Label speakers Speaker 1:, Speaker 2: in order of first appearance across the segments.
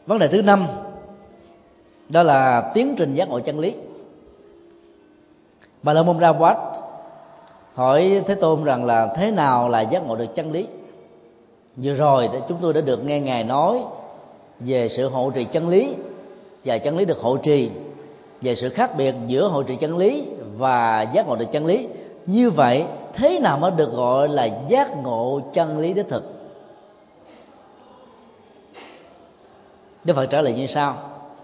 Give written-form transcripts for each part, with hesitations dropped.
Speaker 1: Vấn đề thứ 5 đó là tiến trình giác ngộ chân lý. Bà La Môn Ra Quát hỏi Thế Tôn rằng là thế nào là giác ngộ được chân lý. Vừa rồi chúng tôi đã được nghe Ngài nói về sự hộ trì chân lý và chân lý được hộ trì, về sự khác biệt giữa hộ trì chân lý và giác ngộ được chân lý. Như vậy thế nào mới được gọi là giác ngộ chân lý đích thực? Đức Phật trả lời như sau: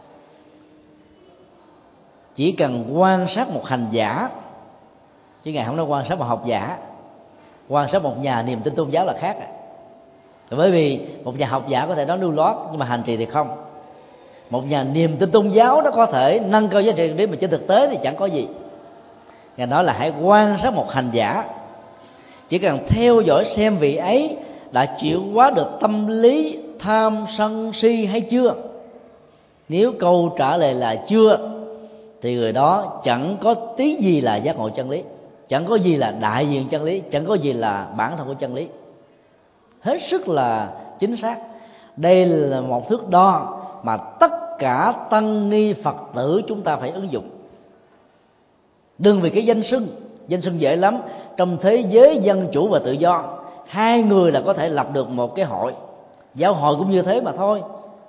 Speaker 1: chỉ cần quan sát một hành giả, chứ Ngài không nói quan sát một học giả. Quan sát một nhà niềm tin tôn giáo là khác. Bởi vì một nhà học giả có thể nói lưu loát, nhưng mà hành trì thì không. Một nhà niềm tin tôn giáo nó có thể nâng cao giá trị chân lý, mà trên thực tế thì chẳng có gì. Ngài nói là hãy quan sát một hành giả, chỉ cần theo dõi xem vị ấy đã chuyển hóa được tâm lý tham sân si hay chưa. Nếu câu trả lời là chưa, thì người đó chẳng có tí gì là giác ngộ chân lý, chẳng có gì là đại diện chân lý, chẳng có gì là bản thân của chân lý. Hết sức là chính xác. Đây là một thước đo mà tất cả tăng ni Phật tử chúng ta phải ứng dụng. Đừng vì cái danh xưng dễ lắm. Trong thế giới dân chủ và tự do, hai người là có thể lập được một cái hội. Giáo hội cũng như thế mà thôi.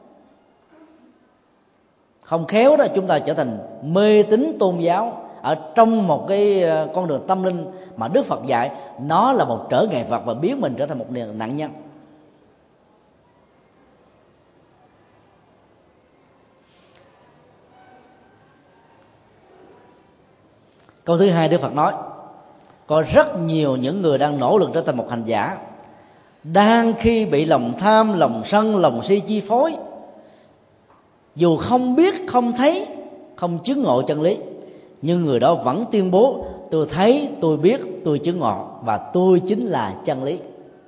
Speaker 1: Không khéo đó chúng ta trở thành mê tín tôn giáo ở trong một cái con đường tâm linh mà Đức Phật dạy nó là một trở ngại vật, và biến mình trở thành một nạn nhân. Câu thứ hai, Đức Phật nói có rất nhiều những người đang nỗ lực trở thành một hành giả, đang khi bị lòng tham, lòng sân, lòng si chi phối, dù không biết, không thấy, không chứng ngộ chân lý, nhưng người đó vẫn tuyên bố tôi thấy, tôi biết, tôi chứng ngộ, và tôi chính là chân lý.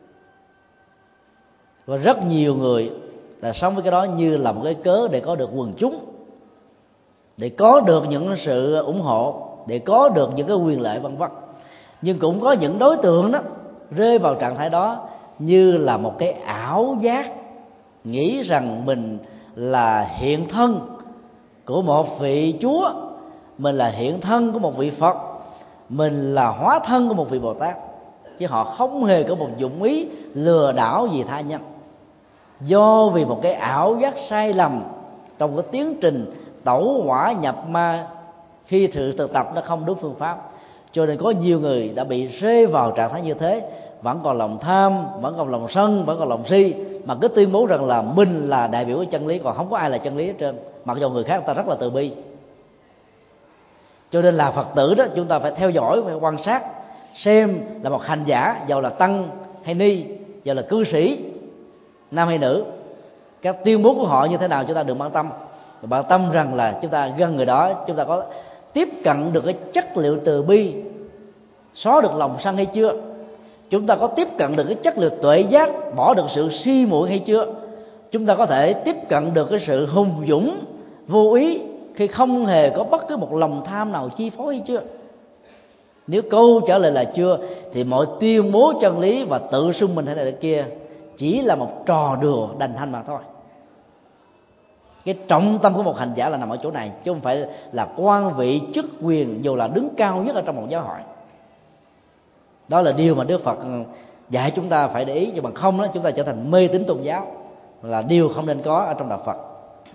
Speaker 1: Và rất nhiều người là sống với cái đó như là một cái cớ để có được quần chúng, để có được những sự ủng hộ, để có được những cái quyền lợi vân vân. Nhưng cũng có những đối tượng đó rơi vào trạng thái đó như là một cái ảo giác, nghĩ rằng mình là hiện thân của một vị Chúa, mình là hiện thân của một vị Phật, mình là hóa thân của một vị Bồ Tát, chứ họ không hề có một dụng ý lừa đảo gì tha nhân. Do vì một cái ảo giác sai lầm trong cái tiến trình tẩu hỏa nhập ma, khi sự thực tập nó không đúng phương pháp, cho nên có nhiều người đã bị rơi vào trạng thái như thế, vẫn còn lòng tham, vẫn còn lòng sân, vẫn còn lòng si, mà cứ tuyên bố rằng là mình là đại biểu của chân lý, còn không có ai là chân lý hết trơn, mặc dù người khác người ta rất là từ bi. Cho nên là Phật tử đó, chúng ta phải theo dõi, phải quan sát xem là một hành giả, dầu là tăng hay ni, dầu là cư sĩ nam hay nữ, các tuyên bố của họ như thế nào chúng ta đừng quan tâm. Bạn tâm rằng là chúng ta gần người đó, chúng ta có tiếp cận được cái chất liệu từ bi, xóa được lòng sân hay chưa, chúng ta có tiếp cận được cái chất liệu tuệ giác, bỏ được sự si muội hay chưa, chúng ta có thể tiếp cận được cái sự hùng dũng vô ý khi không hề có bất cứ một lòng tham nào chi phối hay chưa. Nếu câu trả lời là chưa, thì mọi tuyên bố chân lý và tự xưng mình hay là kia chỉ là một trò đùa đành hanh mà thôi. Cái trọng tâm của một hành giả là nằm ở chỗ này, chứ không phải là quan vị chức quyền dù là đứng cao nhất ở trong một giáo hội. Đó là điều mà Đức Phật dạy chúng ta phải để ý, chứ bằng không đó chúng ta trở thành mê tín tôn giáo, là điều không nên có ở trong đạo Phật.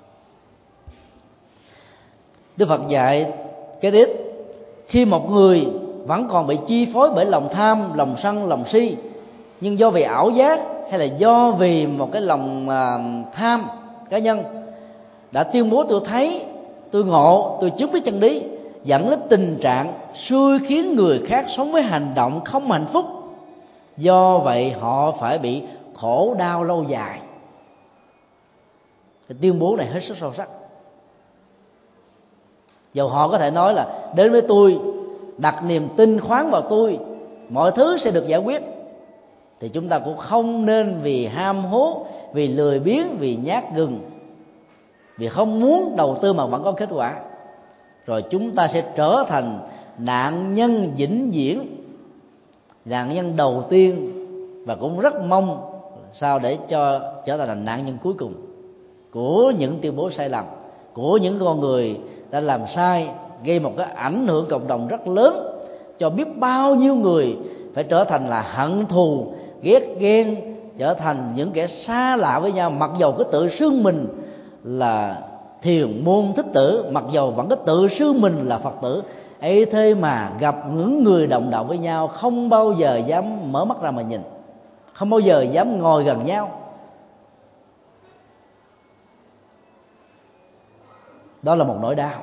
Speaker 1: Đức Phật dạy cái tiếp, khi một người vẫn còn bị chi phối bởi lòng tham, lòng sân, lòng si, nhưng do vì ảo giác hay là do vì một cái lòng tham cá nhân đã tuyên bố tôi thấy, tôi ngộ, tôi chứng biết chân lý, dẫn đến tình trạng xui khiến người khác sống với hành động không hạnh phúc. Do vậy họ phải bị khổ đau lâu dài. Cái tuyên bố này hết sức sâu sắc. Dầu họ có thể nói là đến với tôi, đặt niềm tin khoáng vào tôi, mọi thứ sẽ được giải quyết, thì chúng ta cũng không nên vì ham hố, vì lười biếng, vì nhát gừng, vì không muốn đầu tư mà vẫn có kết quả, rồi chúng ta sẽ trở thành nạn nhân vĩnh viễn, nạn nhân đầu tiên, và cũng rất mong sao để cho trở thành nạn nhân cuối cùng. của những tuyên bố sai lầm, của những con người đã làm sai, gây một cái ảnh hưởng cộng đồng rất lớn, cho biết bao nhiêu người phải trở thành là hận thù, ghét ghen, trở thành những kẻ xa lạ với nhau, mặc dầu cứ tự xưng mình là thiền môn thích tử, mặc dầu vẫn cứ tự xưng mình là Phật tử. Ấy thế mà gặp những người đồng đạo với nhau không bao giờ dám mở mắt ra mà nhìn, không bao giờ dám ngồi gần nhau. Đó là một nỗi đau.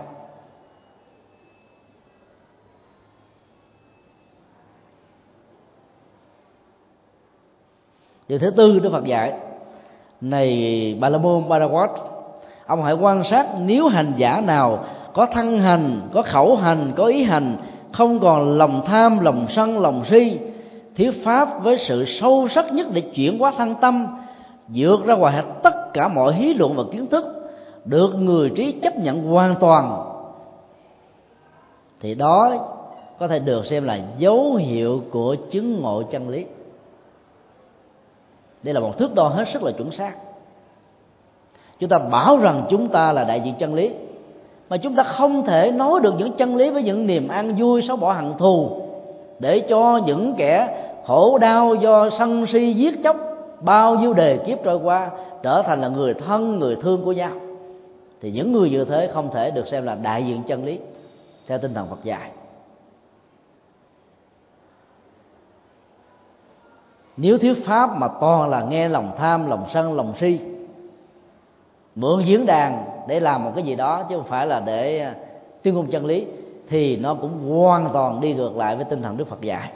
Speaker 1: Điều thứ tư Đức Phật dạy: này Bà La Môn Bharawat, ông hãy quan sát, nếu hành giả nào có thân hành, có khẩu hành, có ý hành, không còn lòng tham, lòng sân, lòng si, thuyết pháp với sự sâu sắc nhất để chuyển hóa thân tâm, vượt ra ngoài tất cả mọi hí luận và kiến thức, được người trí chấp nhận hoàn toàn, thì đó có thể được xem là dấu hiệu của chứng ngộ chân lý. Đây là một thước đo hết sức là chuẩn xác. Chúng ta bảo rằng chúng ta là đại diện chân lý, mà chúng ta không thể nói được những chân lý với những niềm an vui, xóa bỏ hận thù, để cho những kẻ khổ đau do sân si giết chóc bao nhiêu đời kiếp trôi qua trở thành là người thân, người thương của nhau. Thì những người như thế không thể được xem là đại diện chân lý theo tinh thần Phật dạy. Nếu thuyết pháp mà toàn là nghe lòng tham, lòng sân, lòng si, mượn diễn đàn để làm một cái gì đó chứ không phải là để tuyên ngôn chân lý, thì nó cũng hoàn toàn đi ngược lại với tinh thần Đức Phật dạy.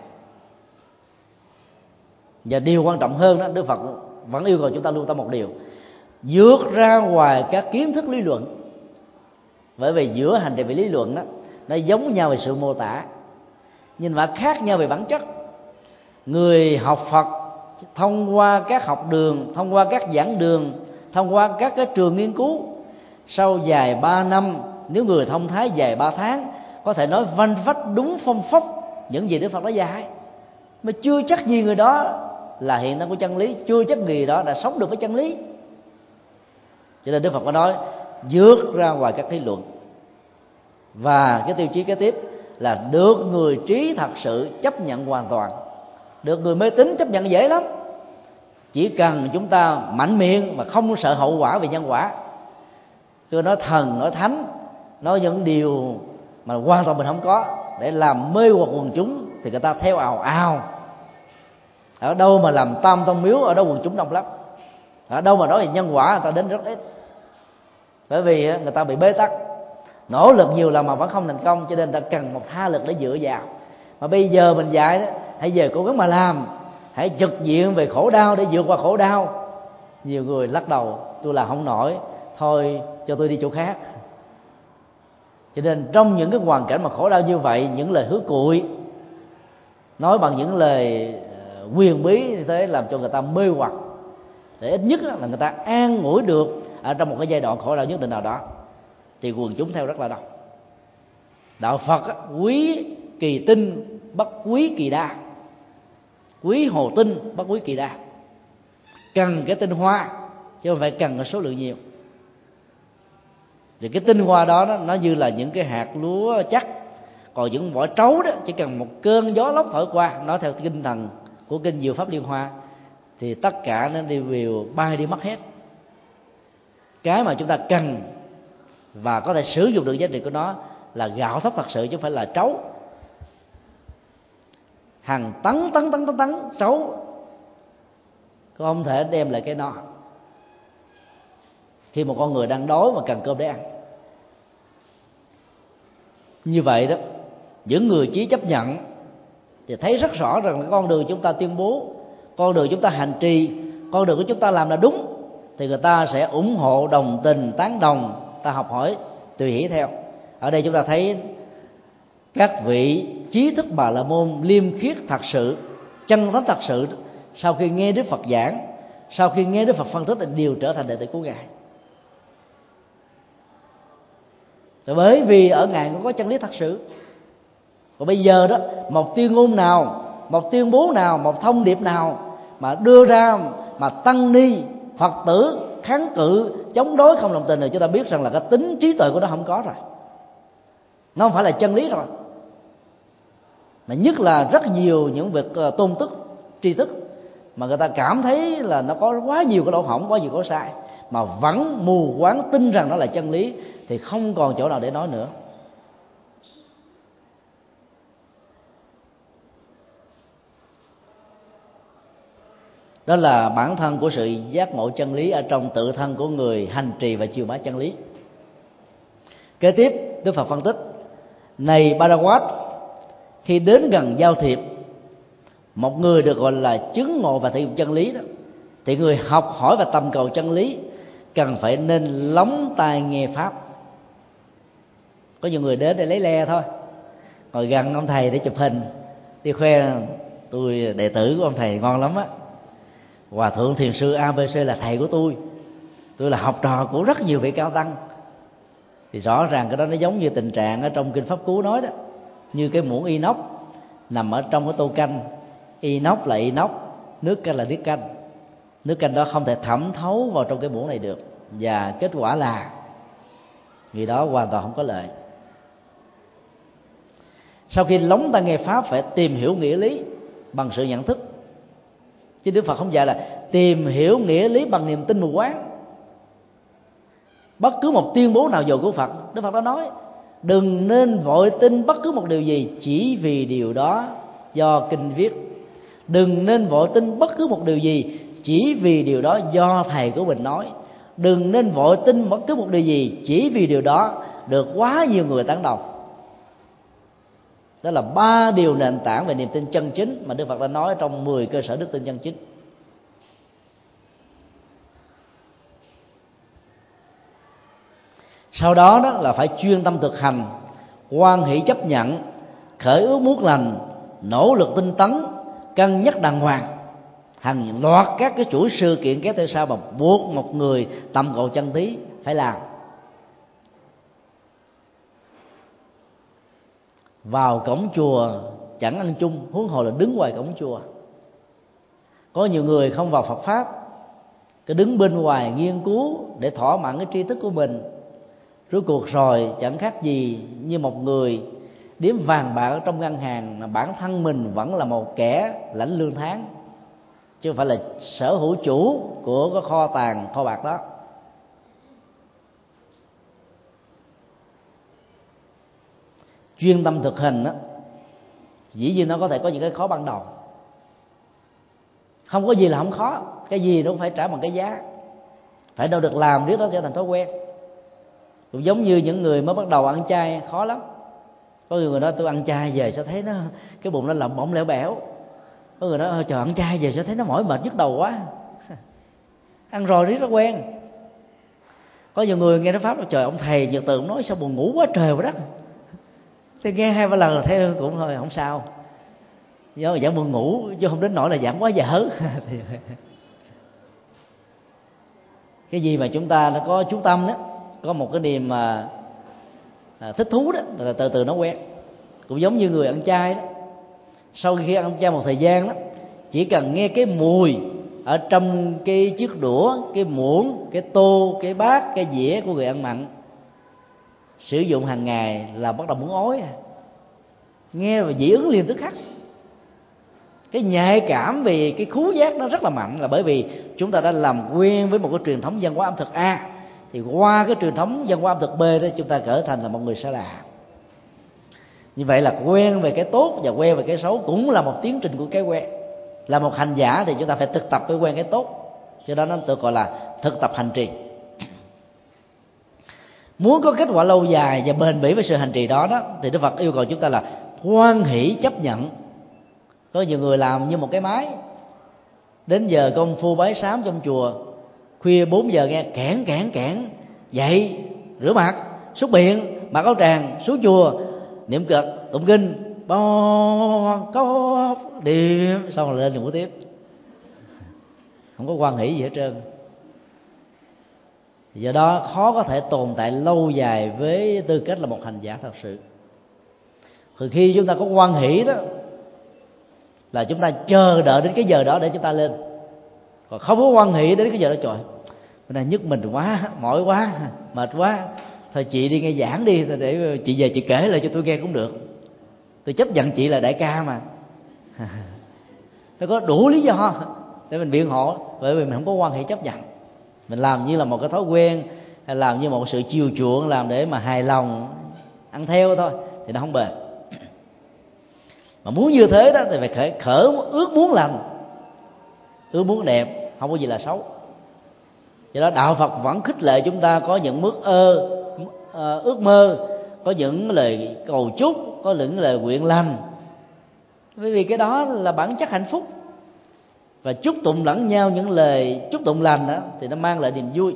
Speaker 1: Và điều quan trọng hơn đó, Đức Phật vẫn yêu cầu chúng ta lưu tâm một điều: vượt ra ngoài các kiến thức lý luận. Bởi vì giữa hành trì về lý luận đó, nó giống nhau về sự mô tả, nhưng mà khác nhau về bản chất. Người học Phật thông qua các học đường, thông qua các giảng đường, thông qua các cái trường nghiên cứu, sau vài 3 năm, nếu người thông thái vài 3 tháng, có thể nói vanh vách đúng phong phóc những gì Đức Phật đã dạy, mà chưa chắc gì người đó là hiện thân của chân lý, chưa chắc người đó đã sống được với chân lý. Cho nên Đức Phật có nói vượt ra ngoài các lý luận. Và cái tiêu chí kế tiếp là được người trí thật sự chấp nhận hoàn toàn. Được người mê tín chấp nhận dễ lắm, chỉ cần chúng ta mạnh miệng mà không sợ hậu quả về nhân quả. Cứ nói thần, nói thánh, nói những điều mà hoàn toàn mình không có để làm mê hoặc quần chúng, thì người ta theo ào ào. Ở đâu mà làm tam tông miếu, ở đâu quần chúng đông lắm. Ở đâu mà nói về nhân quả, người ta đến rất ít. Bởi vì người ta bị bế tắc, nỗ lực nhiều lần mà vẫn không thành công, cho nên người ta cần một tha lực để dựa vào. Mà bây giờ mình dạy đó, hãy về cố gắng mà làm, hãy trực diện về khổ đau để vượt qua khổ đau. Nhiều người lắc đầu: tôi làm không nổi, thôi cho tôi đi chỗ khác. Cho nên trong những cái hoàn cảnh mà khổ đau như vậy, những lời hứa cụi, nói bằng những lời quyền bí như thế, làm cho người ta mê hoặc, để ít nhất là người ta an ủi được ở trong một cái giai đoạn khổ đau nhất định nào đó, thì quần chúng theo rất là đông. Đạo Phật quý kỳ tinh bất quý kỳ đa, quý hồ tinh bất quý kỳ đa. Cần cái tinh hoa chứ không phải cần cái số lượng nhiều. Thì cái tinh hoa đó nó như là những cái hạt lúa chắc, còn những vỏ trấu đó chỉ cần một cơn gió lốc thổi qua, nói theo tinh thần của kinh Diệu Pháp Liên Hoa, thì tất cả nó đều bay đi mất hết. Cái mà chúng ta cần và có thể sử dụng được giá trị của nó là gạo thóc thật sự, chứ không phải là trấu. Hàng tấn trấu không thể đem lại cái no khi một con người đang đói mà cần cơm để ăn. Như vậy đó, những người chí chấp nhận thì thấy rất rõ rằng con đường chúng ta tuyên bố, con đường chúng ta hành trì, con đường của chúng ta làm là đúng, thì người ta sẽ ủng hộ, đồng tình, tán đồng, ta học hỏi, tùy hỷ theo. Ở đây chúng ta thấy các vị trí thức Bà La Môn liêm khiết thật sự, chân thánh thật sự, sau khi nghe Đức Phật giảng, sau khi nghe Đức Phật phân tích, thì đều trở thành đệ tử của Ngài. Bởi vì ở Ngài cũng có chân lý thật sự. Còn bây giờ đó, một tuyên ngôn nào, một tuyên bố nào, một thông điệp nào mà đưa ra mà tăng ni Phật tử kháng cự chống đối không đồng tình, thì chúng ta biết rằng là cái tính trí tuệ của nó không có rồi, nó không phải là chân lý rồi. Mà nhất là rất nhiều những việc tôn tức, tri thức mà người ta cảm thấy là nó có quá nhiều cái lỗ hổng, quá nhiều cái sai, mà vẫn mù quáng tin rằng nó là chân lý, thì không còn chỗ nào để nói nữa. Đó là bản thân của sự giác ngộ chân lý ở trong tự thân của người hành trì và truyền bá chân lý. Kế tiếp, Đức Phật phân tích: này Bharavat, khi đến gần giao thiệp một người được gọi là chứng ngộ và thể hiện chân lý đó, thì người học hỏi và tầm cầu chân lý cần phải nên lóng tai nghe pháp. Có nhiều người đến để lấy le thôi, ngồi gần ông thầy để chụp hình, đi khoe tôi đệ tử của ông thầy ngon lắm á, Hòa thượng thiền sư ABC là thầy của tôi là học trò của rất nhiều vị cao tăng. Thì rõ ràng cái đó nó giống như tình trạng ở trong kinh Pháp Cú nói đó, như cái muỗng inox nằm ở trong cái tô canh, inox là inox, nước canh là nước canh. Nước canh đó không thể thẩm thấu vào trong cái muỗng này được, và kết quả là người đó hoàn toàn không có lợi. Sau khi lóng tai nghe pháp phải tìm hiểu nghĩa lý bằng sự nhận thức, chứ Đức Phật không dạy là tìm hiểu nghĩa lý bằng niềm tin mù quáng. Bất cứ một tuyên bố nào dù của Phật, Đức Phật đã nói đừng nên vội tin bất cứ một điều gì chỉ vì điều đó do kinh viết, đừng nên vội tin bất cứ một điều gì chỉ vì điều đó do thầy của mình nói, đừng nên vội tin bất cứ một điều gì chỉ vì điều đó được quá nhiều người tán đồng. Đó là 3 điều nền tảng về niềm tin chân chính mà Đức Phật đã nói trong 10 cơ sở đức tin chân chính. Sau đó đó là phải chuyên tâm thực hành, hoan hỷ chấp nhận, khởi ước muốn lành, nỗ lực tinh tấn, cân nhắc đàng hoàng. Hàng loạt các cái chuỗi sự kiện kéo theo sau mà buộc một người tầm cầu chân lý phải làm. Vào cổng chùa chẳng ăn chung, huống hồ là đứng ngoài cổng chùa. Có nhiều người không vào Phật pháp, cứ đứng bên ngoài nghiên cứu để thỏa mãn cái tri thức của mình. Rốt cuộc rồi chẳng khác gì như một người đếm vàng bạc ở trong ngân hàng, mà bản thân mình vẫn là một kẻ lãnh lương tháng, chứ không phải là sở hữu chủ của cái kho tàng kho bạc đó. Chuyên tâm thực hành đó, dĩ nhiên nó có thể có những cái khó ban đầu. Không có gì là không khó, cái gì nó cũng phải trả bằng cái giá, phải đâu được làm riết đó trở thành thói quen. Cũng giống như những người mới bắt đầu ăn chay khó lắm. Có người nói tôi ăn chay về sao thấy nó cái bụng nó lỏng bỏng lẻo bẻo. Có người nói trời ăn chay về sao thấy nó mỏi mệt nhức đầu quá. Ăn rồi riết nó quen. Có nhiều người nghe nói pháp trời ông thầy Nhật Từ nói sao buồn ngủ quá trời quá đất. Thì nghe 2-3 lần là thấy cũng thôi không sao, do giảng buồn ngủ chứ không đến nỗi là giảng quá dở. Cái gì mà chúng ta đã có chú tâm đó, có một cái niềm mà thích thú đó, là từ từ nó quen. Cũng giống như người ăn chay đó, sau khi ăn chay một thời gian đó, chỉ cần nghe cái mùi ở trong cái chiếc đũa, cái muỗng, cái tô, cái bát, cái dĩa của người ăn mặn sử dụng hàng ngày là bắt đầu muốn ói. Nghe và dị ứng liền tức khắc. Cái nhạy cảm về cái khứu giác nó rất là mạnh, là bởi vì chúng ta đã làm quen với một cái truyền thống văn hóa ẩm thực A, thì qua cái truyền thống văn hóa ẩm thực B đó chúng ta trở thành là một người xa lạ. Như vậy là quen về cái tốt và quen về cái xấu cũng là một tiến trình của cái quen. Là một hành giả thì chúng ta phải thực tập với quen cái tốt, cho đó nó được gọi là thực tập hành trì. Muốn có kết quả lâu dài và bền bỉ với sự hành trì đó thì Đức Phật yêu cầu chúng ta là hoan hỷ chấp nhận. Có nhiều người làm như một cái máy, đến giờ công phu bái sám trong chùa, khuya 4 giờ nghe kẽn dậy rửa mặt súc miệng mặc áo tràng xuống chùa niệm Phật tụng kinh có điểm xong rồi lên ngủ tiếp, không có hoan hỷ gì hết trơn. Do đó khó có thể tồn tại lâu dài với tư cách là một hành giả thật sự. Từ khi chúng ta có hoan hỷ đó là chúng ta chờ đợi đến cái giờ đó để chúng ta lên. Còn không có hoan hỷ đến cái giờ đó, trời bữa nay nhức mình quá, mỏi quá, mệt quá, thôi chị đi nghe giảng đi, để chị về chị kể lại cho tôi nghe cũng được, tôi chấp nhận chị là đại ca mà. Nó có đủ lý do để mình biện hộ, bởi vì mình không có quan hệ chấp nhận, mình làm như là một cái thói quen, hay làm như một sự chiều chuộng, làm để mà hài lòng, ăn theo thôi, thì nó không bền. Mà muốn như thế đó thì phải khởi ước muốn lành, ước muốn đẹp, không có gì là xấu. Do đó đạo Phật vẫn khích lệ chúng ta có những ước mơ, có những lời cầu chúc, có những lời nguyện lành, bởi vì cái đó là bản chất hạnh phúc. Và chúc tụng lẫn nhau những lời chúc tụng lành đó thì nó mang lại niềm vui.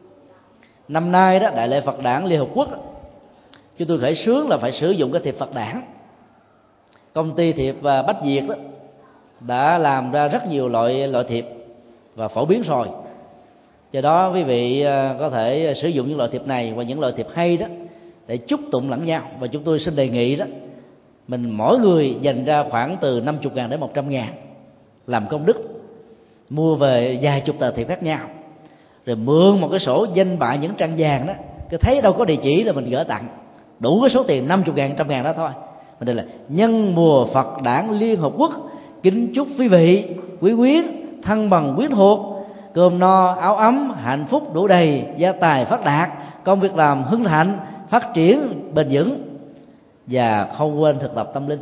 Speaker 1: Năm nay đó, Đại lễ Phật Đản Liên Hợp Quốc đó, chúng tôi khởi xướng là phải sử dụng cái thiệp Phật Đản. Công ty thiệp Bách Việt đó đã làm ra rất nhiều loại thiệp và phổ biến rồi. Do đó quý vị có thể sử dụng những loại thiệp này và những loại thiệp hay đó để chúc tụng lẫn nhau. Và chúng tôi xin đề nghị đó, mình mỗi người dành ra khoảng từ 50.000 đến 100.000 làm công đức, mua về vài chục tờ thiệp khác nhau, rồi mượn một cái sổ danh bạ những trang vàng đó, cứ thấy đâu có địa chỉ là mình gửi tặng, đủ cái số tiền 50.000, 100.000 đó thôi. Mình đây là nhân mùa Phật Đản Liên Hợp Quốc, kính chúc quý vị, quý quyến, thân bằng quyến thuộc cơm no áo ấm, hạnh phúc đủ đầy, gia tài phát đạt, công việc làm hưng hạnh, phát triển bền vững, và không quên thực tập tâm linh.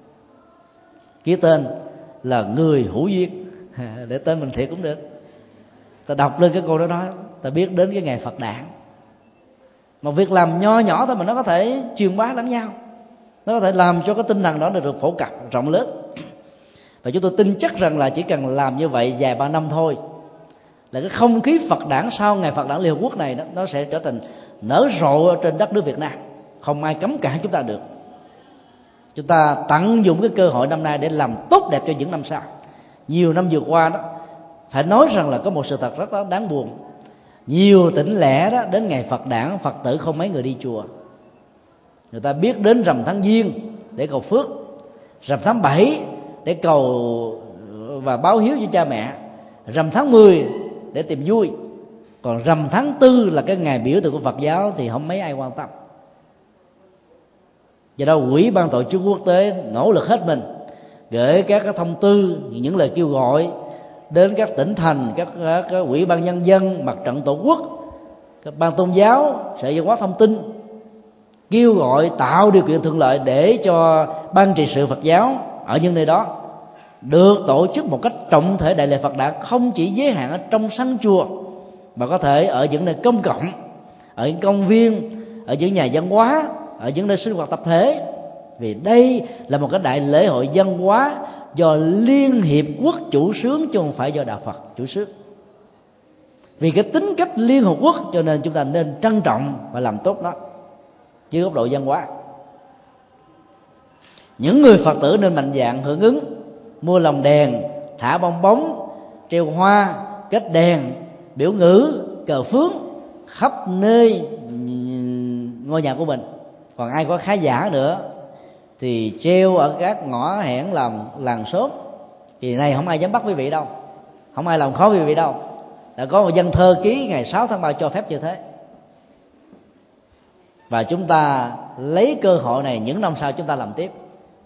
Speaker 1: Ký tên là người hữu duyên, để tên mình thiệt cũng được. Ta đọc lên cái câu đó nói, ta biết đến cái ngày Phật Đản. Một việc làm nho nhỏ thôi mà nó có thể truyền bá lẫn nhau, nó có thể làm cho cái tinh thần đó được phổ cập rộng lớn. Và chúng tôi tin chắc rằng là chỉ cần làm như vậy vài ba năm thôi, là cái không khí Phật Đản sau ngày Phật Đản Liên Hợp Quốc này đó, nó sẽ trở thành nở rộ trên đất nước Việt Nam, không ai cấm cản chúng ta được. Chúng ta tận dụng cái cơ hội năm nay để làm tốt đẹp cho những năm sau. Nhiều năm vừa qua đó, phải nói rằng là có một sự thật rất đáng buồn. Nhiều tỉnh lẻ đó, đến ngày Phật Đản, Phật tử không mấy người đi chùa. Người ta biết đến rằm tháng Giêng để cầu phước, rằm tháng 7 để cầu và báo hiếu cho cha mẹ, rằm tháng 10 để tìm vui. Còn rằm tháng 4 là cái ngày biểu tượng của Phật giáo thì không mấy ai quan tâm. Do đó Ủy ban Tổ chức Quốc tế nỗ lực hết mình, gửi các thông tư, những lời kêu gọi đến các tỉnh thành, các ủy ban nhân dân, mặt trận tổ quốc, các ban tôn giáo, Sở Văn hóa Thông tin, kêu gọi tạo điều kiện thuận lợi để cho ban trị sự Phật giáo ở những nơi đó được tổ chức một cách trọng thể đại lễ Phật Đản, không chỉ giới hạn ở trong sân chùa, mà có thể ở những nơi công cộng, ở những công viên, ở những nhà văn hóa, ở những nơi sinh hoạt tập thể. Vì đây là một cái đại lễ hội văn hóa do Liên Hiệp Quốc chủ xướng, chứ không phải do Đạo Phật chủ xướng. Vì cái tính cách Liên Hợp Quốc cho nên chúng ta nên trân trọng và làm tốt nó dưới góc độ văn hóa. Những người Phật tử nên mạnh dạn hưởng ứng, mua lồng đèn, thả bong bóng, treo hoa, kết đèn, biểu ngữ, cờ phướng khắp nơi ngôi nhà của mình. Còn ai có khá giả nữa thì treo ở các ngõ hẻm làm làng xóm. Thì này không ai dám bắt quý vị đâu, không ai làm khó quý vị đâu. Đã có một dân thơ ký ngày 6 tháng 3 cho phép như thế. Và chúng ta lấy cơ hội này những năm sau chúng ta làm tiếp.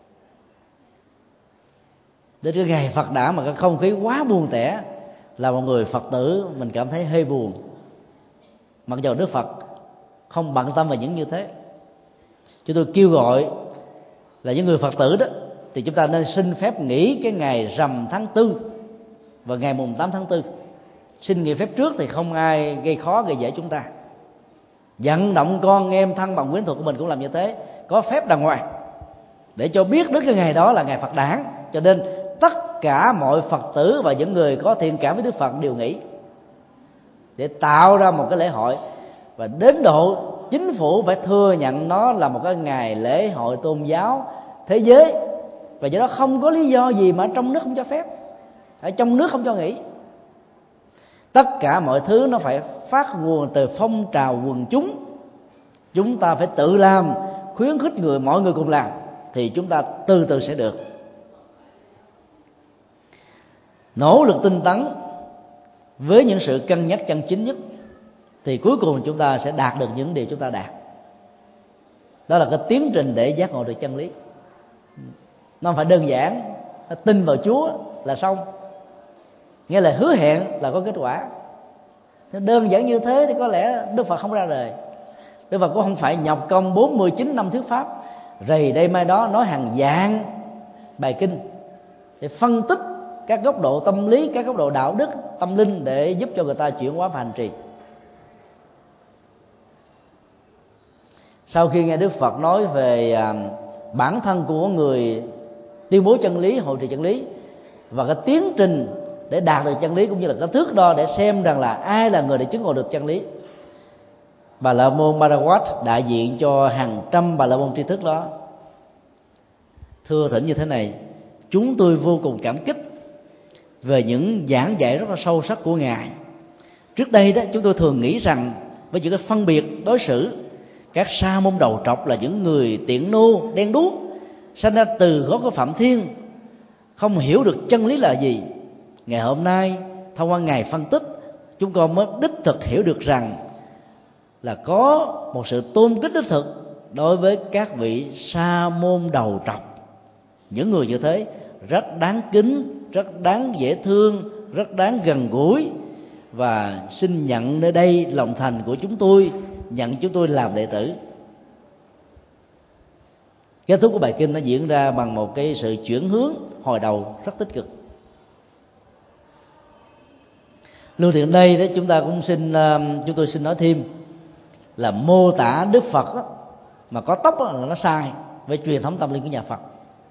Speaker 1: Đến cái ngày Phật Đản mà cái không khí quá buồn tẻ, là một người Phật tử mình cảm thấy hơi buồn. Mặc dù Đức Phật không bận tâm về những như thế. Chúng tôi kêu gọi là những người Phật tử đó thì chúng ta nên xin phép nghỉ cái ngày rằm tháng 4 và ngày mùng 8 tháng 4. Xin nghỉ phép trước thì không ai gây khó gây dễ chúng ta. Vận động con em thân bằng quyến thuộc của mình cũng làm như thế, có phép đàng hoàng, để cho biết đến cái ngày đó là ngày Phật Đản. Cho nên tất cả mọi Phật tử và những người có thiện cảm với Đức Phật đều nghỉ, để tạo ra một cái lễ hội. Và đến độ chính phủ phải thừa nhận nó là một cái ngày lễ hội tôn giáo thế giới. Và do đó không có lý do gì mà trong nước không cho phép, ở trong nước không cho nghỉ. Tất cả mọi thứ nó phải phát nguồn từ phong trào quần chúng. Chúng ta phải tự làm, khuyến khích mọi người cùng làm, thì chúng ta từ từ sẽ được. Nỗ lực tinh tấn với những sự cân nhắc chân chính nhất, thì cuối cùng chúng ta sẽ đạt được những điều chúng ta đạt. Đó là cái tiến trình để giác ngộ được chân lý. Nó không phải đơn giản tin vào Chúa là xong, nghĩa là hứa hẹn là có kết quả. Nếu đơn giản như thế thì có lẽ Đức Phật không ra đời. Đức Phật cũng không phải nhọc công 49 năm thuyết pháp, rầy đây mai đó nói hàng vạn bài kinh để phân tích các góc độ tâm lý, các góc độ đạo đức, tâm linh để giúp cho người ta chuyển hóa và hành trì. Sau khi nghe Đức Phật nói về bản thân của người tuyên bố chân lý, hộ trì chân lý, và cái tiến trình để đạt được chân lý, cũng như là cái thước đo để xem rằng là ai là người để chứng ngộ được chân lý, Bà La Môn Madawat đại diện cho hàng trăm Bà La Môn tri thức đó thưa thỉnh như thế này: chúng tôi vô cùng cảm kích về những giảng dạy rất là sâu sắc của Ngài. Trước đây đó, chúng tôi thường nghĩ rằng với những cái phân biệt đối xử, các sa môn đầu trọc là những người tiện nô đen đuốc, sinh ra từ gốc của Phạm Thiên, không hiểu được chân lý là gì. Ngày hôm nay thông qua Ngài phân tích, chúng con mới đích thực hiểu được rằng là có một sự tôn kính đích thực đối với các vị sa môn đầu trọc. Những người như thế rất đáng kính, rất đáng dễ thương, rất đáng gần gũi, và xin nhận nơi đây lòng thành của chúng tôi, nhận chúng tôi làm đệ tử. Kết thúc của bài kinh nó diễn ra bằng một cái sự chuyển hướng hồi đầu rất tích cực. Lưu tiện đây đó, chúng tôi xin nói thêm là mô tả Đức Phật đó, mà có tóc đó, là nó sai với truyền thống tâm linh của nhà Phật.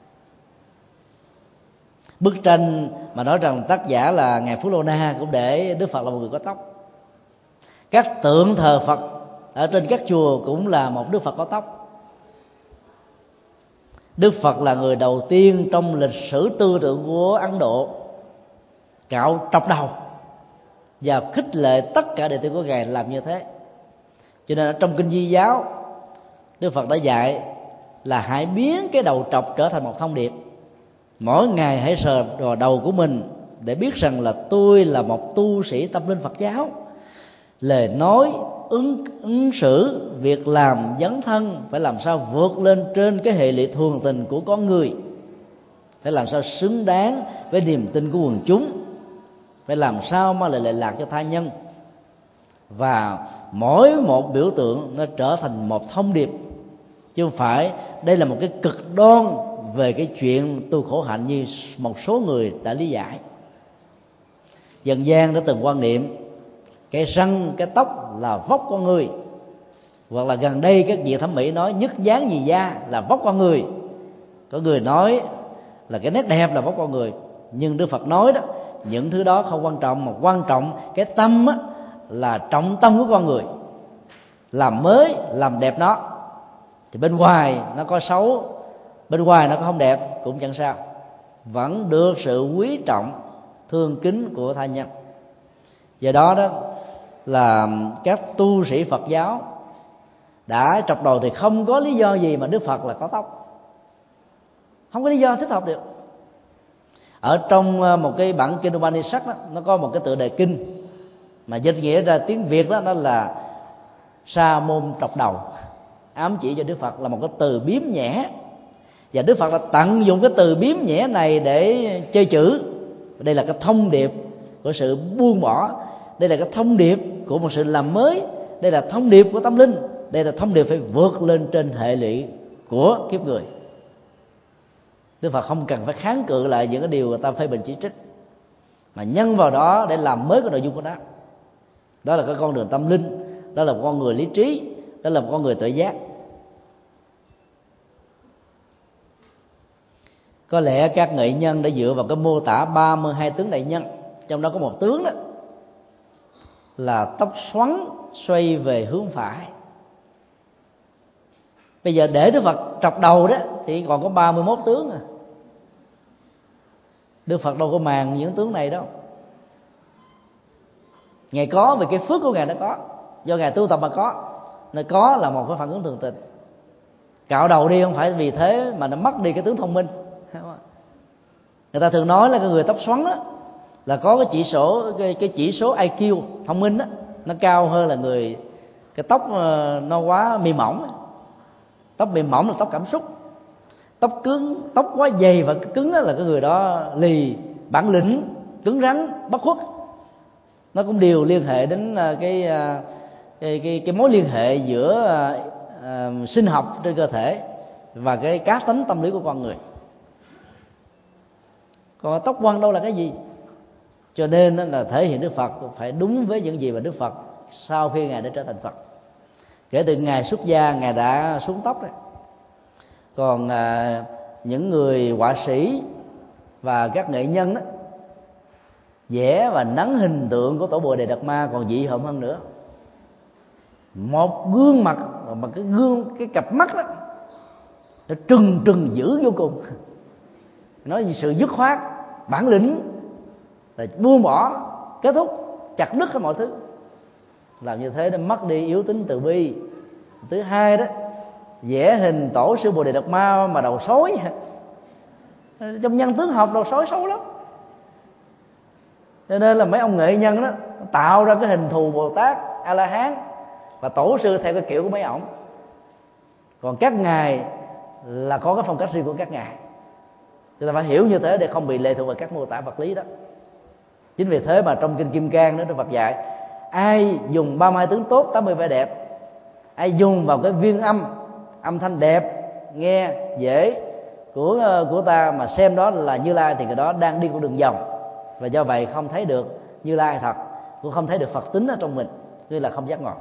Speaker 1: Bức tranh mà nói rằng tác giả là ngài Phú Lô Na cũng để Đức Phật là một người có tóc. Các tượng thờ Phật ở trên các chùa cũng là một Đức Phật có tóc. Đức Phật là người đầu tiên trong lịch sử tư tưởng của Ấn Độ cạo trọc đầu và khích lệ tất cả đệ tử của Ngài làm như thế. Cho nên ở trong kinh Di giáo, Đức Phật đã dạy là hãy biến cái đầu trọc trở thành một thông điệp. Mỗi ngày hãy sờ vào đầu của mình để biết rằng là tôi là một tu sĩ tâm linh Phật giáo. Lời nói, ứng xử, việc làm, dấn thân phải làm sao vượt lên trên cái hệ lụy thường tình của con người, phải làm sao xứng đáng với niềm tin của quần chúng, phải làm sao mà lại lệ lạc cho tha nhân. Và mỗi một biểu tượng nó trở thành một thông điệp, chứ không phải đây là một cái cực đoan về cái chuyện tu khổ hạnh như một số người đã lý giải. Dân gian đã từng quan niệm cái răng, cái tóc là vóc con người, hoặc là gần đây các vị thẩm mỹ nói nhất dáng nhì da là vóc con người. Có người nói là cái nét đẹp là vóc con người. Nhưng Đức Phật nói đó, những thứ đó không quan trọng, mà quan trọng cái tâm á, là trọng tâm của con người. Làm mới, làm đẹp nó, thì bên ngoài nó có xấu, bên ngoài nó có không đẹp cũng chẳng sao, vẫn được sự quý trọng, thương kính của tha nhân. Do đó đó là các tu sĩ Phật giáo đã trọc đầu thì không có lý do gì mà Đức Phật là có tóc, không có lý do thích hợp được. Ở trong một cái bản kinh Upanishad đó, nó có một cái tựa đề kinh mà dịch nghĩa ra tiếng Việt đó, nó là sa môn trọc đầu, ám chỉ cho Đức Phật là một cái từ biếm nhẹ. Và Đức Phật đã tận dụng cái từ biếm nhẹ này để chơi chữ. Đây là cái thông điệp của sự buông bỏ, đây là cái thông điệp của một sự làm mới, đây là thông điệp của tâm linh, đây là thông điệp phải vượt lên trên hệ lụy của kiếp người. Đức Phật không cần phải kháng cự lại những cái điều người ta phê bình chỉ trích, mà nhân vào đó để làm mới cái nội dung của nó. Đó là cái con đường tâm linh, đó là một con người lý trí, đó là một con người tự giác. Có lẽ các nghệ nhân đã dựa vào cái mô tả 32 tướng đại nhân, trong đó có một tướng đó là tóc xoắn xoay về hướng phải. Bây giờ để Đức Phật trọc đầu đó thì còn có 31 tướng à. Đức Phật đâu có màng những tướng này đâu. Ngài có vì cái phước của Ngài nó có, do Ngài tu tập mà có. Nơi có là một cái phản ứng thường tình. Cạo đầu đi không phải vì thế mà nó mất đi cái tướng thông minh. Người ta thường nói là cái người tóc xoắn đó là có cái chỉ số IQ thông minh đó, nó cao hơn là người cái tóc nó quá mềm mỏng. Tóc mềm mỏng là tóc cảm xúc, tóc cứng, tóc quá dày và cứng đó là cái người đó lì, bản lĩnh, cứng rắn, bất khuất. Nó cũng đều liên hệ đến cái mối liên hệ giữa sinh học trên cơ thể và cái cá tính tâm lý của con người. Còn tóc quăn đâu là cái gì? Cho nên là thể hiện Đức Phật phải đúng với những gì mà Đức Phật sau khi Ngài đã trở thành Phật. Kể từ ngày xuất gia, Ngài đã xuống tóc đấy. Còn những người họa sĩ và các nghệ nhân đó vẽ và nắn hình tượng của Tổ Bồ Đề Đạt Ma còn dị hợm hơn nữa. Một gương mặt mà cái cặp mắt đó nó trừng trừng dữ vô cùng, nói về sự dứt khoát, bản lĩnh, là buông bỏ, kết thúc, chặt đứt hết mọi thứ. Làm như thế để mất đi yếu tính từ bi. Thứ hai đó, vẽ hình Tổ sư Bồ Đề Đạt Ma mà đầu sói, trong nhân tướng học đầu sói xấu lắm. Cho nên là mấy ông nghệ nhân đó tạo ra cái hình thù Bồ Tát A La Hán và tổ sư theo cái kiểu của mấy ổng. Còn các ngài là có cái phong cách riêng của các ngài. Chúng ta phải hiểu như thế để không bị lệ thuộc vào các mô tả vật lý đó. Chính vì thế mà trong kinh Kim Cang đó, Đức Phật dạy ai dùng 32 tướng tốt, 80 vẻ đẹp, ai dùng vào cái viên âm thanh đẹp, nghe dễ của ta mà xem đó là Như Lai, thì người đó đang đi con đường vòng, và do vậy không thấy được Như Lai thật, cũng không thấy được Phật tính ở trong mình, như là không giác ngộ.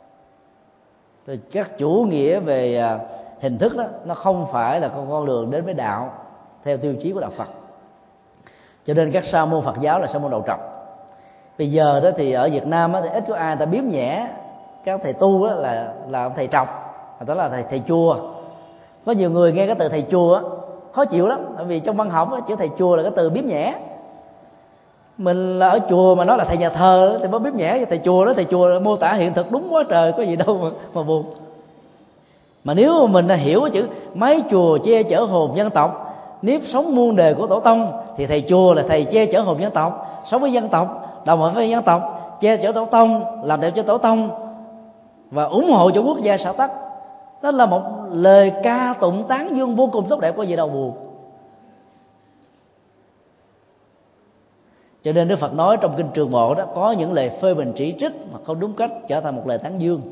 Speaker 1: Các chủ nghĩa về hình thức đó nó không phải là con đường đến với đạo theo tiêu chí của đạo Phật. Cho nên các sa môn Phật giáo là sa môn đầu trọc. Bây giờ đó thì ở Việt Nam đó, thì ít có ai ta biếm nhẹ các thầy tu đó là ông thầy trọc, người ta là thầy chùa. Có nhiều người nghe cái từ thầy chùa khó chịu lắm, bởi vì trong văn học đó, chữ thầy chùa là cái từ biếm nhẹ. Mình là ở chùa mà nói là thầy nhà thờ thì mới biếm nhẹ, thầy chùa đó, thầy chùa mô tả hiện thực đúng quá trời, có gì đâu mà buồn. Mà nếu mà mình hiểu cái chữ mái chùa che chở hồn dân tộc, nếp sống muôn đời của tổ tông, thì thầy chùa là thầy che chở hồn dân tộc, sống với dân tộc, đồng hành với dân tộc, che chở tổ tông, làm đẹp cho tổ tông và ủng hộ cho quốc gia xã tắc. Đó là một lời ca tụng tán dương vô cùng tốt đẹp, có gì đâu buồn. Cho nên Đức Phật nói trong kinh Trường Bộ đó, có những lời phê bình chỉ trích mà không đúng cách trở thành một lời tán dương.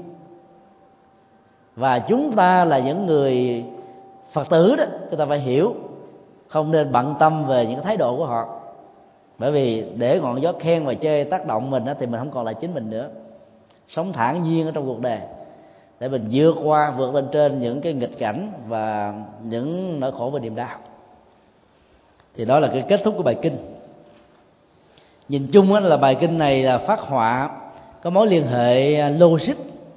Speaker 1: Và chúng ta là những người Phật tử đó, chúng ta phải hiểu, không nên bận tâm về những thái độ của họ. Bởi vì để ngọn gió khen và chê tác động mình đó, thì mình không còn là chính mình nữa. Sống thản nhiên ở trong cuộc đời để mình vượt lên trên những cái nghịch cảnh và những nỗi khổ và niềm đau. Thì đó là cái kết thúc của bài kinh. Nhìn chung là bài kinh này là phát họa có mối liên hệ logic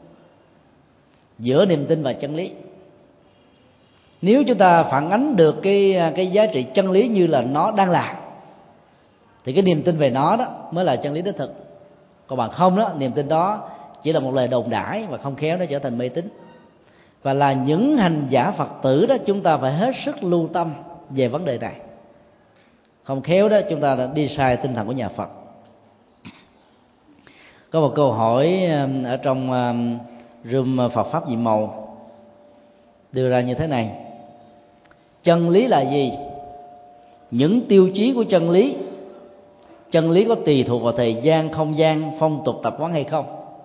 Speaker 1: giữa niềm tin và chân lý. Nếu chúng ta phản ánh được cái giá trị chân lý như là nó đang là, thì cái niềm tin về nó đó mới là chân lý đích thực. Còn bằng không đó, niềm tin đó chỉ là một lời đồn đãi và không khéo nó trở thành mê tín. Và là những hành giả Phật tử đó, chúng ta phải hết sức lưu tâm về vấn đề này. Không khéo đó chúng ta đã đi sai tinh thần của nhà Phật. Có một câu hỏi ở trong room Phật Pháp Nhiệm Màu đưa ra như thế này: chân lý là gì? Những tiêu chí của chân lý có tùy thuộc vào thời gian, không gian, phong tục tập quán hay không?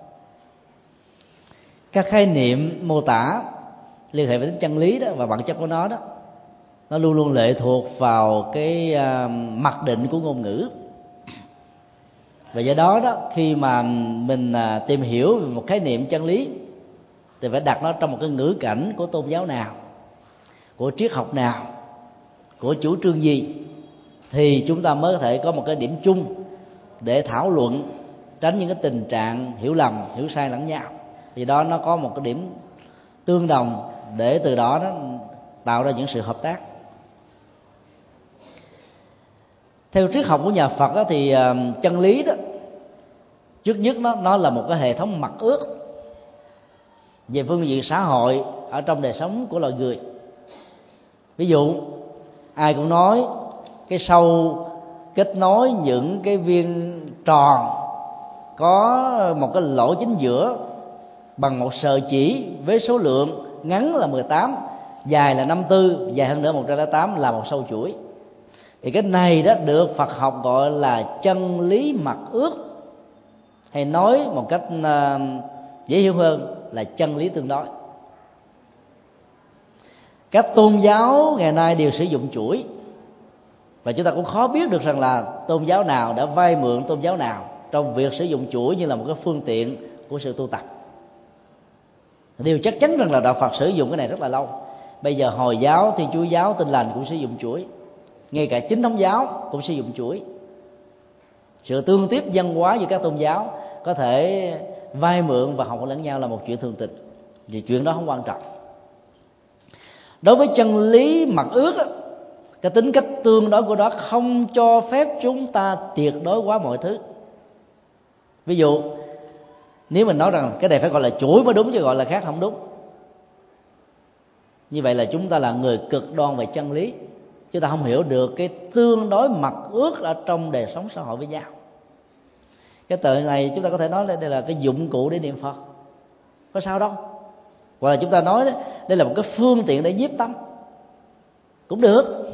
Speaker 1: Các khái niệm mô tả liên hệ với tính chân lý đó và bản chất của nó đó, nó luôn luôn lệ thuộc vào cái mặc định của ngôn ngữ. Và do đó đó, khi mà mình tìm hiểu về một khái niệm chân lý thì phải đặt nó trong một cái ngữ cảnh của tôn giáo nào, của triết học nào, của chủ trương gì, thì chúng ta mới có thể có một cái điểm chung để thảo luận, tránh những cái tình trạng hiểu lầm, hiểu sai lẫn nhau. Thì đó nó có một cái điểm tương đồng để từ đó nó tạo ra những sự hợp tác. Theo triết học của nhà Phật đó, thì chân lý đó trước nhất nó là một cái hệ thống mặc ước về phương diện xã hội ở trong đời sống của loài người. Ví dụ ai cũng nói cái sâu kết nối những cái viên tròn có một cái lỗ chính giữa bằng một sợi chỉ với số lượng ngắn là 18, dài là 54, dài hơn nữa 108 là một sâu chuỗi. Thì cái này đó được Phật học gọi là chân lý mặc ước, hay nói một cách dễ hiểu hơn là chân lý tương đối. Các tôn giáo ngày nay đều sử dụng chuỗi, và chúng ta cũng khó biết được rằng là tôn giáo nào đã vay mượn tôn giáo nào trong việc sử dụng chuỗi như là một cái phương tiện của sự tu tập. Điều chắc chắn rằng là đạo Phật sử dụng cái này rất là lâu. Bây giờ Hồi giáo, Thiên Chúa giáo, Tin Lành cũng sử dụng chuỗi, ngay cả Chính thống giáo cũng sử dụng chuỗi. Sự tương tiếp văn hóa giữa các tôn giáo có thể vay mượn và học lẫn nhau là một chuyện thường tình, vì chuyện đó không quan trọng. Đối với chân lý mặc ước đó, cái tính cách tương đối của đó không cho phép chúng ta tuyệt đối hóa mọi thứ. Ví dụ nếu mình nói rằng cái này phải gọi là chuỗi mới đúng, chứ gọi là khác không đúng, như vậy là chúng ta là người cực đoan về chân lý. Chúng ta không hiểu được cái tương đối mặc ước ở trong đời sống xã hội với nhau. Cái từ này chúng ta có thể nói đây là cái dụng cụ để niệm Phật, có sao đâu. Hoặc là chúng ta nói đây là một cái phương tiện để nhiếp tâm, cũng được.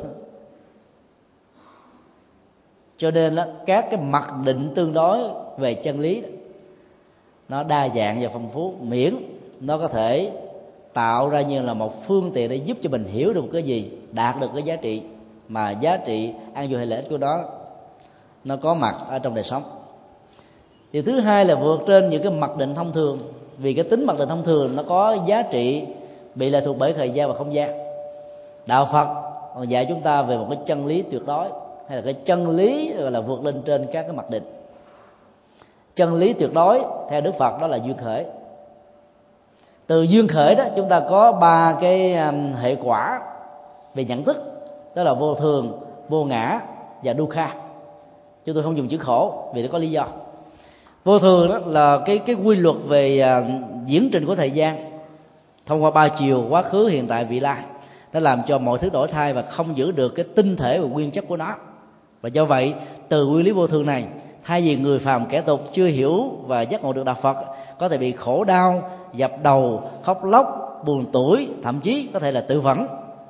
Speaker 1: Cho nên đó, các cái mặc định tương đối về chân lý đó, nó đa dạng và phong phú, miễn nó có thể tạo ra như là một phương tiện để giúp cho mình hiểu được cái gì, đạt được cái giá trị mà giá trị an vui hay lợi ích của đó nó có mặt ở trong đời sống. Điều thứ hai là vượt trên những cái mặc định thông thường, vì cái tính mặc định thông thường nó có giá trị bị lệ thuộc bởi thời gian và không gian. Đạo Phật còn dạy chúng ta về một cái chân lý tuyệt đối, hay là cái chân lý gọi là vượt lên trên các cái mặc định. Chân lý tuyệt đối theo Đức Phật đó là duyên khởi. Từ duyên khởi đó chúng ta có ba cái hệ quả về nhận thức, đó là vô thường, vô ngã và dukkha. Chúng tôi không dùng chữ khổ vì nó có lý do. Vô thường đó là cái quy luật về diễn trình của thời gian thông qua ba chiều quá khứ, hiện tại, vị lai. Nó làm cho mọi thứ đổi thay và không giữ được cái tinh thể và nguyên chất của nó. Và do vậy từ nguyên lý vô thường này, thay vì người phàm kẻ tục chưa hiểu và giác ngộ được đạo Phật có thể bị khổ đau, dập đầu, khóc lóc, buồn tủi, thậm chí có thể là tự vẫn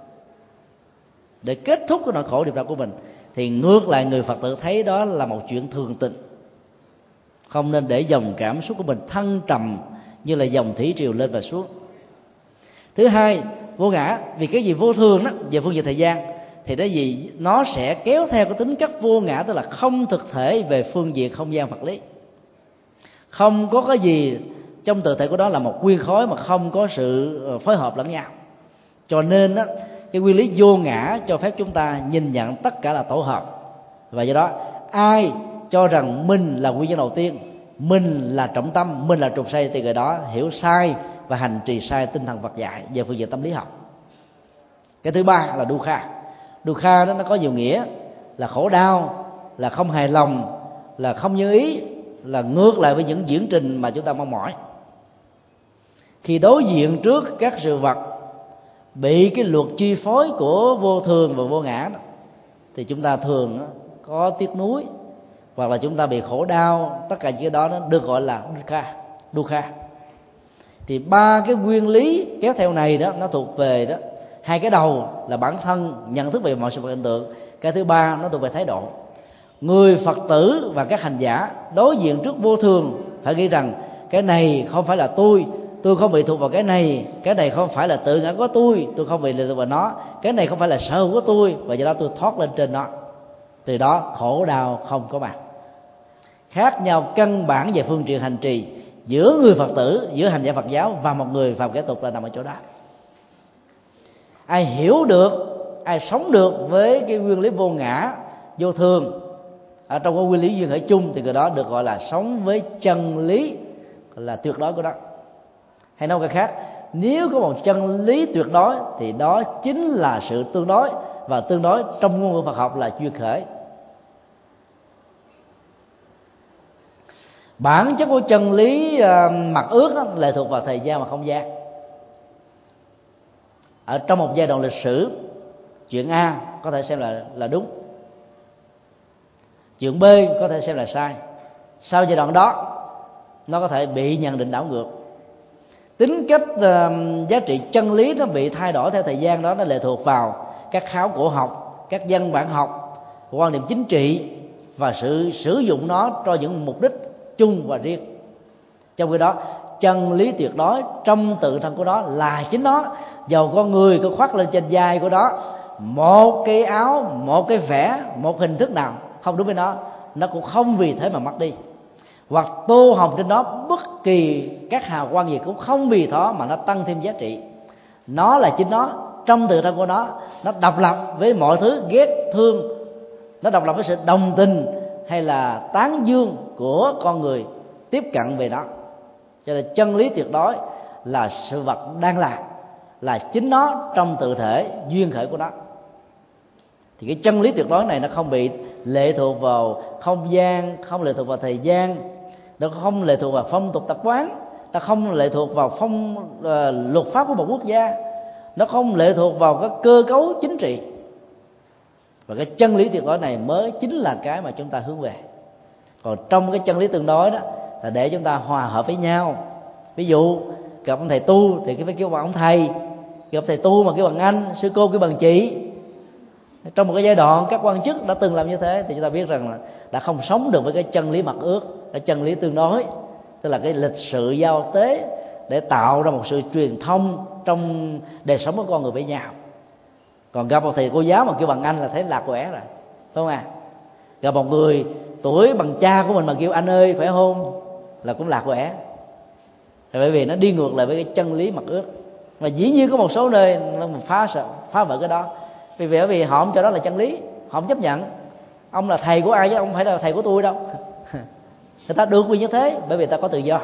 Speaker 1: để kết thúc cái nỗi khổ niềm đau của mình, thì ngược lại người Phật tử thấy đó là một chuyện thường tình, không nên để dòng cảm xúc của mình thăng trầm như là dòng thủy triều lên và xuống. Thứ hai, vô ngã, vì cái gì vô thường đó về phương diện thời gian thì cái gì nó sẽ kéo theo cái tính chất vô ngã, tức là không thực thể về phương diện không gian vật lý. Không có cái gì trong tự thể của đó là một nguyên khối mà không có sự phối hợp lẫn nhau. Cho nên đó, cái nguyên lý vô ngã cho phép chúng ta nhìn nhận tất cả là tổ hợp. Và do đó ai cho rằng mình là nguyên nhân đầu tiên, mình là trọng tâm, mình là trục xây, thì người đó hiểu sai và hành trì sai tinh thần Phật dạy về phương diện tâm lý học. Cái thứ ba là dukkha. Dukkha đó nó có nhiều nghĩa, là khổ đau, là không hài lòng, là không như ý, là ngược lại với những diễn trình mà chúng ta mong mỏi. Khi đối diện trước các sự vật bị cái luật chi phối của vô thường và vô ngã đó, thì chúng ta thường có tiếc nuối, hoặc là chúng ta bị khổ đau. Tất cả những cái đó nó được gọi là dukkha. Thì ba cái nguyên lý kéo theo này đó nó thuộc về đó, hai cái đầu là bản thân nhận thức về mọi sự vật hiện tượng, cái thứ ba nó thuộc về thái độ. Người Phật tử và các hành giả đối diện trước vô thường phải nghĩ rằng cái này không phải là tôi không bị thuộc vào cái này không phải là tự ngã của tôi không bị lệ thuộc vào nó, cái này không phải là sở hữu của tôi, và do đó tôi thoát lên trên nó. Từ đó khổ đau không có mặt. Khác nhau căn bản về phương diện hành trì giữa người Phật tử, giữa hành giả Phật giáo và một người phàm kẻ tục là nằm ở chỗ đó. Ai hiểu được, ai sống được với cái nguyên lý vô ngã, vô thường ở trong cái nguyên lý duyên khởi chung, thì người đó được gọi là sống với chân lý là tuyệt đối của đó. Hay nói cách khác, nếu có một chân lý tuyệt đối thì đó chính là sự tương đối, và tương đối trong ngôn ngữ Phật học là duyên khởi. Bản chất của chân lý mặc ước đó, lệ thuộc vào thời gian và không gian. Ở trong một giai đoạn lịch sử, chuyện A có thể xem là đúng, chuyện B có thể xem là sai. Sau giai đoạn đó nó có thể bị nhận định đảo ngược. Tính cách giá trị chân lý nó bị thay đổi theo thời gian đó, nó lệ thuộc vào các khảo cổ học, các văn bản học, quan điểm chính trị và sự sử dụng nó cho những mục đích chung và riêng. Trong khi đó chân lý tuyệt đối trong tự thân của nó là chính nó, dầu con người có khoác lên trên vai của đó một cái áo, một cái vẽ, một hình thức nào không đúng với nó cũng không vì thế mà mất đi. Hoặc tô hồng trên đó bất kỳ các hào quang gì cũng không vì đó mà nó tăng thêm giá trị. Nó là chính nó, trong tự thân của nó độc lập với mọi thứ ghét thương, nó độc lập với sự đồng tình hay là tán dương của con người tiếp cận về nó. Cho nên chân lý tuyệt đối là sự vật đang là chính nó trong tự thể duyên khởi của nó. Thì cái chân lý tuyệt đối này nó không bị lệ thuộc vào không gian, không lệ thuộc vào thời gian, nó không lệ thuộc vào phong tục tập quán, nó không lệ thuộc vào luật pháp của một quốc gia, nó không lệ thuộc vào các cơ cấu chính trị. Và cái chân lý tuyệt đối này mới chính là cái mà chúng ta hướng về. Còn trong cái chân lý tương đối đó là để chúng ta hòa hợp với nhau. Ví dụ gặp ông thầy tu thì phải kêu bằng ông thầy, gặp thầy tu mà kêu bằng anh, sư cô kêu bằng chị. Trong một cái giai đoạn các quan chức đã từng làm như thế, thì chúng ta biết rằng là đã không sống được với cái chân lý mặc ước, cái chân lý tương đối, tức là cái lịch sự giao tế để tạo ra một sự truyền thông trong đời sống của con người với nhau. Còn gặp một thầy cô giáo mà kêu bằng anh là thấy lạc quẻ rồi, phải không à? Gặp một người tuổi bằng cha của mình mà kêu anh ơi phải hôn là cũng lạc quẻ, bởi vì nó đi ngược lại với cái chân lý mặc ước. Và dĩ nhiên có một số nơi nó phá vỡ cái đó, bởi vì họ không cho đó là chân lý, họ không chấp nhận. Ông là thầy của ai chứ ông phải là thầy của tôi đâu. Người ta được quyền như thế bởi vì ta có tự do.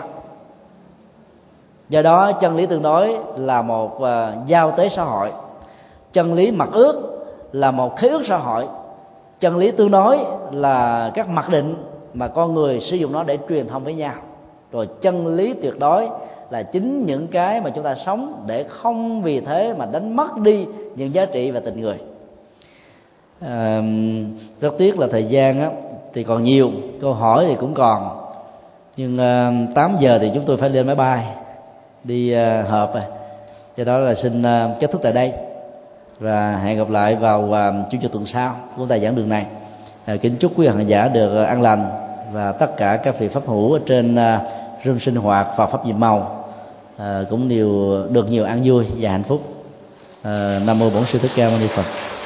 Speaker 1: Do đó chân lý tương đối là một giao tế xã hội, chân lý mặc ước là một khế ước xã hội, chân lý tương đối là các mặc định mà con người sử dụng nó để truyền thông với nhau. Rồi chân lý tuyệt đối là chính những cái mà chúng ta sống để không vì thế mà đánh mất đi những giá trị và tình người. Rất tiếc là thời gian á, thì còn nhiều, câu hỏi thì cũng còn, nhưng 8 giờ thì chúng tôi phải lên máy bay đi họp rồi. Do đó là xin kết thúc tại đây và hẹn gặp lại vào chủ nhật tuần sau của tài giảng đường này. Kính chúc quý khán giả được an lành và tất cả các vị pháp hữu ở trên room sinh hoạt và pháp nhiệm màu cũng đều được nhiều an vui và hạnh phúc. Nam mô Bổn Sư Thích Ca Mâu Ni Phật.